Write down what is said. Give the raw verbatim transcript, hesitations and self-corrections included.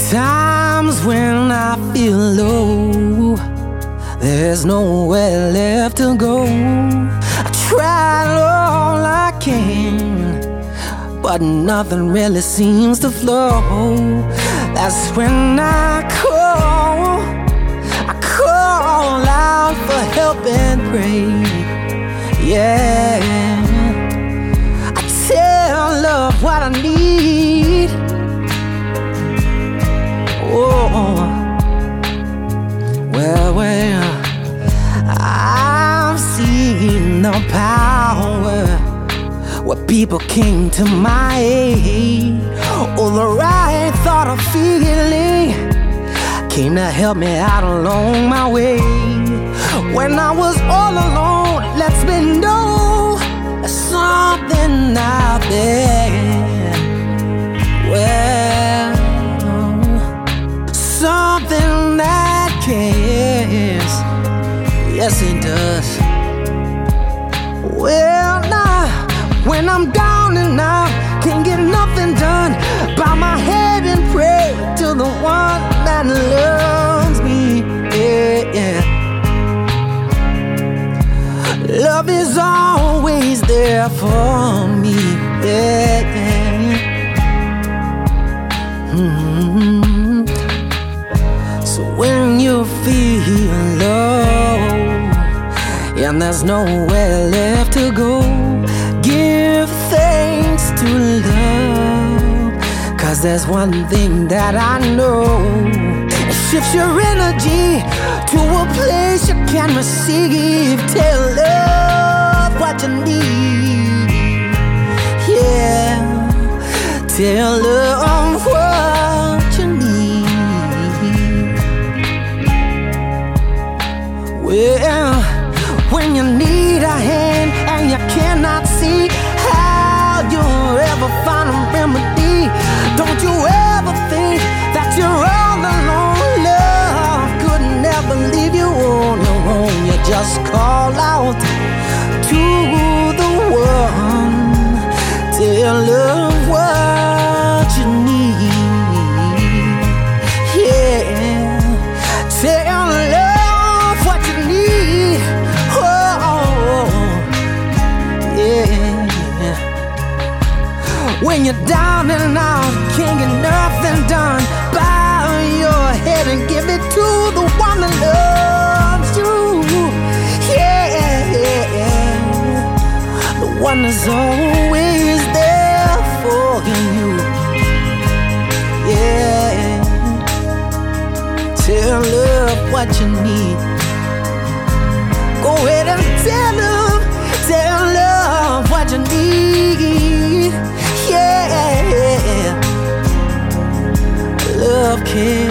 Times when I feel low, there's nowhere left to go. I tried all I can, but nothing really seems to flow. That's when I call, I call out for help and pray. Yeah, I tell love what I need. Oh, well, well, I've seen the power where people came to my aid. Oh, the right thought of feeling came to help me out along my way. When I was all alone, it lets me know there's something out there. Well, something that cares. Yes, it does. Well, now, when I'm down and out, can't get nothing done, bow my head and pray to the one that loves me. Yeah, yeah. Love is always there for me. Yeah, yeah. Mm-hmm. So when you feel low and there's nowhere left to go, give thanks to love, 'cause there's one thing that I know. It shifts your energy to a place you can receive. Tell love what you need. Yeah, tell love what you need. Well, when you need a hand and you cannot see how you'll ever find a remedy, don't you ever think that you're all alone. Love could never leave you on your own. You just call out to the one, tell love what you need. Yeah, tell love what you need. Oh, yeah. When you're down and out, can't get nothing done, bow your head and give it to the one that loves you. Yeah, the one that's always there for you. Yeah, tell love what you need. Go ahead and tell love, tell love what you need. Yeah, love cares.